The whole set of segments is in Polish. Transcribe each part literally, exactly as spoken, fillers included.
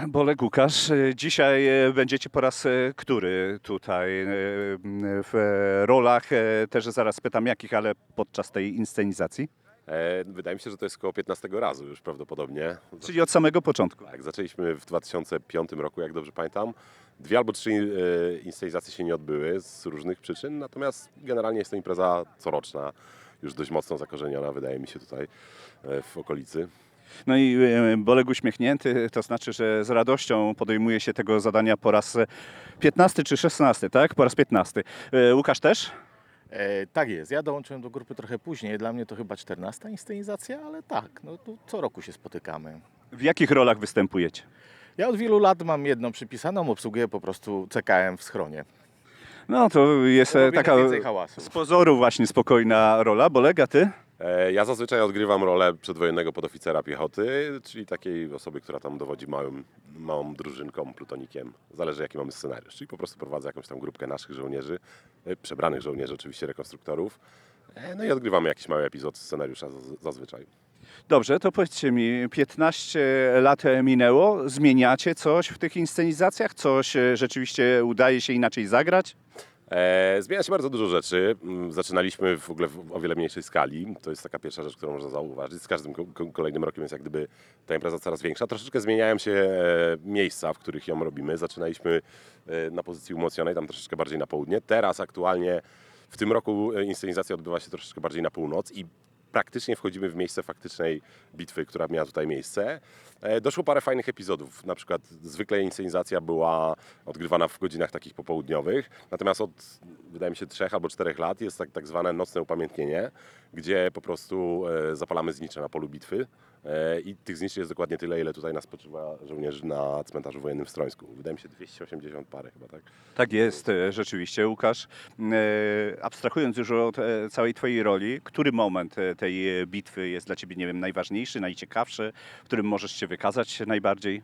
Bolek Łukasz, dzisiaj e, będziecie po raz e, który tutaj e, w e, rolach, e, też zaraz pytam jakich, ale podczas tej inscenizacji? E, Wydaje mi się, że to jest około piętnastego razu już prawdopodobnie. Czyli od samego początku. Tak, zaczęliśmy w dwa tysiące piątym roku, jak dobrze pamiętam. Dwie albo trzy e, inscenizacje się nie odbyły z różnych przyczyn, natomiast generalnie jest to impreza coroczna, już dość mocno zakorzeniona, wydaje mi się, tutaj e, w okolicy. No i e, Bolek uśmiechnięty, to znaczy, że z radością podejmuje się tego zadania po raz piętnasty czy szesnasty, tak? Po raz piętnasty. E, Łukasz też? E, tak jest, ja dołączyłem do grupy trochę później, dla mnie to chyba czternasta inscenizacja, ale tak, no to co roku się spotykamy. W jakich rolach występujecie? Ja od wielu lat mam jedną przypisaną, obsługuję po prostu C K M w schronie. No to jest e, Robimy taka więcej hałasu. z pozoru właśnie spokojna rola. Bolek, a ty? E, Ja zazwyczaj odgrywam rolę przedwojennego podoficera piechoty, czyli takiej osoby, która tam dowodzi małym, małą drużynką, plutonikiem. Zależy jaki mamy scenariusz. Czyli po prostu prowadzę jakąś tam grupkę naszych żołnierzy, e, przebranych żołnierzy, oczywiście rekonstruktorów. E, No i odgrywamy jakiś mały epizod scenariusza zaz- zazwyczaj. Dobrze, to powiedzcie mi, piętnaście lat minęło, zmieniacie coś w tych inscenizacjach? Coś e, rzeczywiście udaje się inaczej zagrać? E, zmienia się bardzo dużo rzeczy. Mm, Zaczynaliśmy w ogóle w o wiele mniejszej skali. To jest taka pierwsza rzecz, którą można zauważyć. Z każdym ko- ko- kolejnym rokiem jest jak gdyby ta impreza coraz większa. Troszeczkę zmieniają się e, miejsca, w których ją robimy. Zaczynaliśmy e, na pozycji umocnionej, tam troszeczkę bardziej na południe. Teraz aktualnie w tym roku e, inscenizacja odbywa się troszeczkę bardziej na północ i praktycznie wchodzimy w miejsce faktycznej bitwy, która miała tutaj miejsce. E, Doszło parę fajnych epizodów. Na przykład zwykle inscenizacja była odgrywana w godzinach takich popołudniowych, natomiast od, wydaje mi się, trzech albo czterech lat jest tak, tak zwane nocne upamiętnienie, gdzie po prostu e, zapalamy znicze na polu bitwy. E, I tych zniczy jest dokładnie tyle, ile tutaj nas spoczywa żołnierzy na cmentarzu wojennym w Strońsku. Wydaje mi się dwieście osiemdziesiąt parę chyba, tak? Tak jest, e, rzeczywiście, Łukasz. E, Abstrahując już od e, całej twojej roli, który moment e, tej e, bitwy jest dla ciebie, nie wiem, najważniejszy, najciekawszy, w którym możesz się wykazać najbardziej?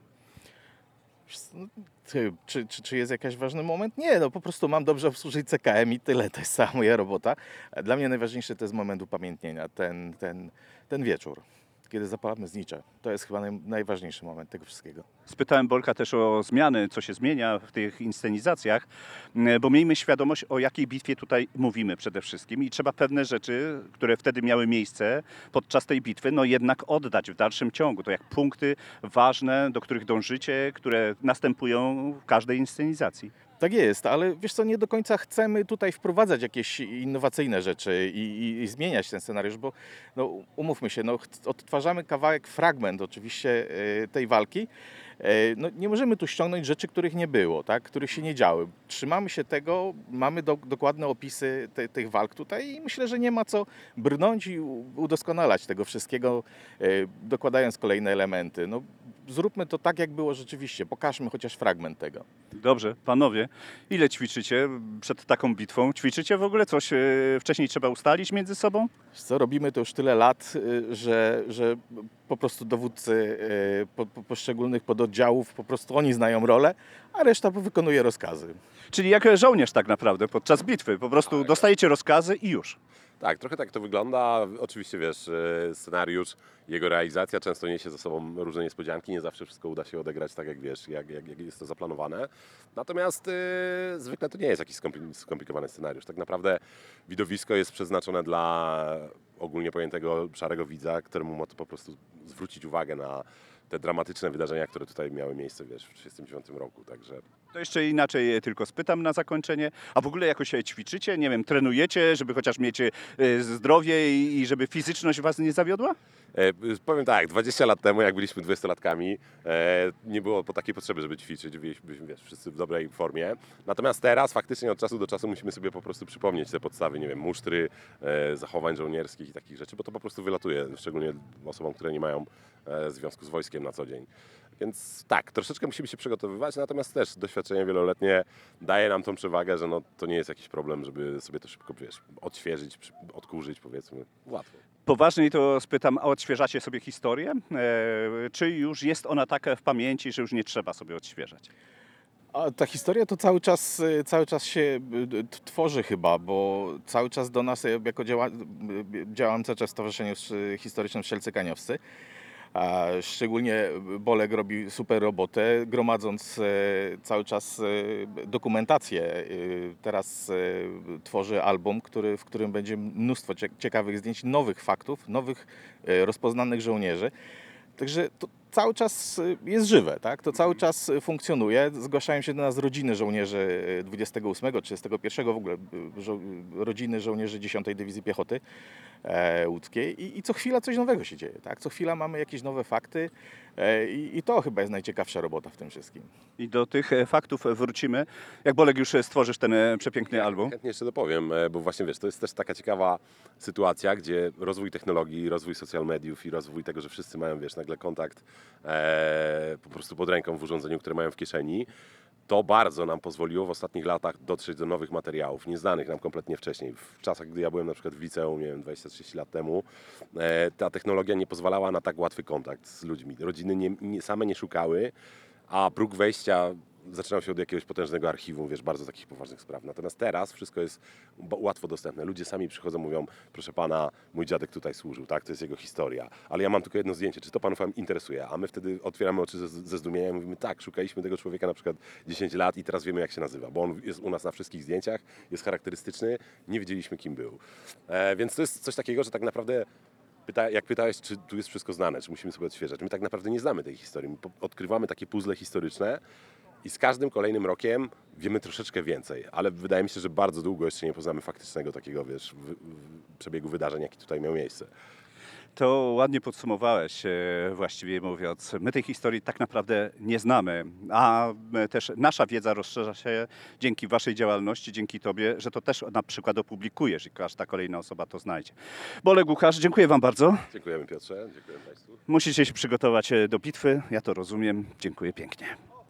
No, Ty, czy, czy, czy jest jakiś ważny moment? Nie, no po prostu mam dobrze obsłużyć C K M i tyle, to jest cała moja robota. Dla mnie najważniejszy to jest moment upamiętnienia, ten, ten, ten wieczór, kiedy zapalamy znicze. To jest chyba naj, najważniejszy moment tego wszystkiego. Spytałem Bolka też o zmiany, co się zmienia w tych inscenizacjach, m, bo miejmy świadomość, o jakiej bitwie tutaj mówimy przede wszystkim i trzeba pewne rzeczy, które wtedy miały miejsce podczas tej bitwy, no jednak oddać w dalszym ciągu. To jak punkty ważne, do których dążycie, które następują w każdej inscenizacji. Tak jest, ale wiesz co, nie do końca chcemy tutaj wprowadzać jakieś innowacyjne rzeczy i, i, i zmieniać ten scenariusz, bo no, umówmy się, no, ch- odtwarzamy kawałek, fragment oczywiście e, tej walki. E, No, nie możemy tu ściągnąć rzeczy, których nie było, tak? Których się nie działy. Trzymamy się tego, mamy do, dokładne opisy te, tych walk tutaj i myślę, że nie ma co brnąć i u- udoskonalać tego wszystkiego, e, dokładając kolejne elementy. No, zróbmy to tak, jak było rzeczywiście. Pokażmy chociaż fragment tego. Dobrze, panowie, ile ćwiczycie przed taką bitwą? Ćwiczycie w ogóle coś e, wcześniej trzeba ustalić między sobą? Wiesz co, robimy to już tyle lat, y, że, że po prostu dowódcy y, po, po, poszczególnych pododdziałów, po prostu oni znają rolę, a reszta wykonuje rozkazy. Czyli jak żołnierz tak naprawdę podczas bitwy, po prostu dostajecie rozkazy i już. Tak, trochę tak to wygląda. Oczywiście wiesz, e, scenariusz, jego realizacja często niesie ze sobą różne niespodzianki. Nie zawsze wszystko uda się odegrać tak, jak wiesz, jak, jak, jak jest to zaplanowane. Natomiast e, zwykle to nie jest jakiś skompli- skomplikowany scenariusz. Tak naprawdę widowisko jest przeznaczone dla ogólnie pojętego szarego widza, któremu ma to po prostu zwrócić uwagę na te dramatyczne wydarzenia, które tutaj miały miejsce, wiesz, w tysiąc dziewięćset trzydziestym dziewiątym roku. Także To jeszcze inaczej e, tylko spytam na zakończenie. A w ogóle jakoś się ćwiczycie, nie wiem, trenujecie, żeby chociaż mieć e, zdrowie i i żeby fizyczność was nie zawiodła? E, Powiem tak, dwadzieścia lat temu, jak byliśmy dwudziestolatkami, e, nie było po takiej potrzeby, żeby ćwiczyć, byliśmy wiesz, wszyscy w dobrej formie. Natomiast teraz faktycznie od czasu do czasu musimy sobie po prostu przypomnieć te podstawy, nie wiem, musztry, e, zachowań żołnierskich i takich rzeczy, bo to po prostu wylatuje, szczególnie osobom, które nie mają e, związku z wojskiem na co dzień. Więc tak, troszeczkę musimy się przygotowywać, natomiast też doświadczenie wieloletnie daje nam tą przewagę, że no, to nie jest jakiś problem, żeby sobie to szybko, wiesz, odświeżyć, przy- odkurzyć, powiedzmy. Łatwo. Poważniej to spytam, a odświeżacie sobie historię? E, czy już jest ona taka w pamięci, że już nie trzeba sobie odświeżać? A ta historia to cały czas, y, cały czas się y, t- tworzy chyba, bo cały czas do nas, y, jako działa, y, działam cały czas w Stowarzyszeniu y, Historycznym Strzelcy Kaniowscy, A szczególnie Bolek robi super robotę, gromadząc e, cały czas e, dokumentację. E, Teraz e, tworzy album, który, w którym będzie mnóstwo cie- ciekawych zdjęć, nowych faktów, nowych e, rozpoznanych żołnierzy. Także to cały czas y, jest żywe, tak? To cały czas y, funkcjonuje. Zgłaszają się do nas rodziny żołnierzy y, dwudziestego ósmego, trzydziestego pierwszego w ogóle, y, żo rodziny żołnierzy dziesiątej Dywizji Piechoty e, łódzkiej i, i co chwila coś nowego się dzieje, tak? Co chwila mamy jakieś nowe fakty e, i, i to chyba jest najciekawsza robota w tym wszystkim. I do tych e, faktów wrócimy. Jak Bolek już e, stworzysz ten e, przepiękny album? Chętnie jeszcze dopowiem, e, bo właśnie wiesz, to jest też taka ciekawa sytuacja, gdzie rozwój technologii, rozwój social mediów i rozwój tego, że wszyscy mają, wiesz, nagle kontakt e, po prostu pod ręką w urządzeniu, które mają w kieszeni, to bardzo nam pozwoliło w ostatnich latach dotrzeć do nowych materiałów, nieznanych nam kompletnie wcześniej. W czasach, gdy ja byłem na przykład w liceum, nie wiem, dwadzieścia trzydzieści lat temu, e, ta technologia nie pozwalała na tak łatwy kontakt z ludźmi. Rodziny nie, nie, same nie szukały, a próg wejścia zaczynał się od jakiegoś potężnego archiwum, wiesz, bardzo takich poważnych spraw. Natomiast teraz wszystko jest ba- łatwo dostępne. Ludzie sami przychodzą, mówią, proszę pana, mój dziadek tutaj służył, tak, to jest jego historia, ale ja mam tylko jedno zdjęcie, czy to panu wam interesuje? A my wtedy otwieramy oczy ze, ze zdumienia i mówimy, tak, szukaliśmy tego człowieka na przykład dziesięć lat i teraz wiemy, jak się nazywa, bo on jest u nas na wszystkich zdjęciach, jest charakterystyczny, nie wiedzieliśmy, kim był. E, więc to jest coś takiego, że tak naprawdę Pyta, jak pytałeś, czy tu jest wszystko znane, czy musimy sobie odświeżać. My tak naprawdę nie znamy tej historii. My po- odkrywamy takie puzzle historyczne i z każdym kolejnym rokiem wiemy troszeczkę więcej, ale wydaje mi się, że bardzo długo jeszcze nie poznamy faktycznego takiego, wiesz, w, w przebiegu wydarzeń, jaki tutaj miał miejsce. To ładnie podsumowałeś, e, właściwie mówiąc. My tej historii tak naprawdę nie znamy, a e, też nasza wiedza rozszerza się dzięki waszej działalności, dzięki tobie, że to też na przykład opublikujesz i każda kolejna osoba to znajdzie. Bolek Łukasz, dziękuję wam bardzo. Dziękujemy Piotrze, dziękuję Państwu. Musicie się przygotować e, do bitwy, ja to rozumiem. Dziękuję pięknie.